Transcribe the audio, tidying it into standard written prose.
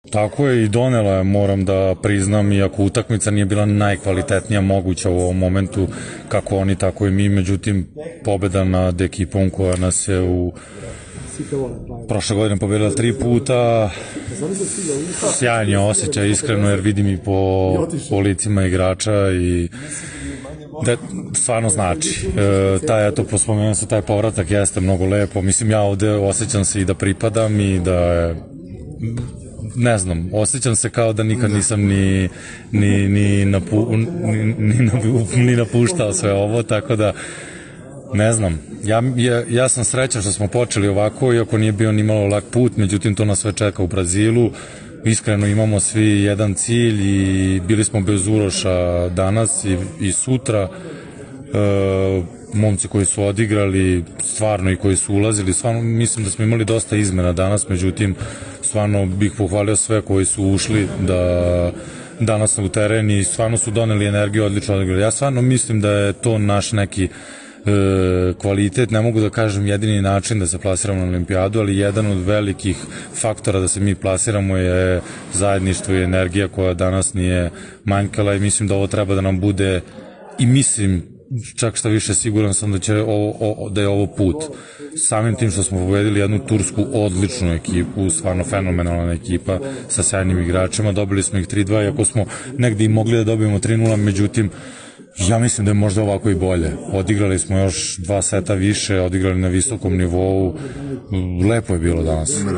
Tako je i donela je, moram da priznam, iako utakmica nije bila najkvalitetnija moguća u ovom momentu, kako oni, tako i mi, međutim, pobeda nad ekipom koja nas je u prošle godine pobedila 3 puta, sjajan je osjećaj, iskreno, jer vidim i po licima igrača i da stvarno znači. Pospomenuo se, taj povratak jeste mnogo lepo, mislim, ja ovde osjećam se i da pripadam i da je, ne znam, osjećam se kao da nikad nisam ni napuštao sve ovo, tako da ne znam, ja sam srećan što smo počeli ovako, iako nije bio ni malo lak put, međutim to nas sve čeka u Brazilu, iskreno imamo svi jedan cilj i bili smo bez Uroša danas i sutra, momci koji su odigrali stvarno i koji su ulazili, stvarno mislim da smo imali dosta izmena danas, međutim stvarno bih pohvalio sve koji su ušli da danas u teren i stvarno su doneli energiju, odlično odigrali. Ja stvarno mislim da je to naš neki kvalitet, ne mogu da kažem jedini način da se plasiramo na olimpijadu, ali jedan od velikih faktora da se mi plasiramo je zajedništvo i energija koja danas nije manjkala i mislim da ovo treba da nam bude, i mislim, čak šta više siguran sam da je ovo put. Samim tim što smo pobedili jednu tursku odličnu ekipu, stvarno fenomenalna ekipa sa sjajnim igračima, dobili smo ih 3-2, iako smo negde i mogli da dobijemo 3-0, međutim ja mislim da je možda ovako i bolje. Odigrali smo još 2 seta više, odigrali na visokom nivou, lepo je bilo danas.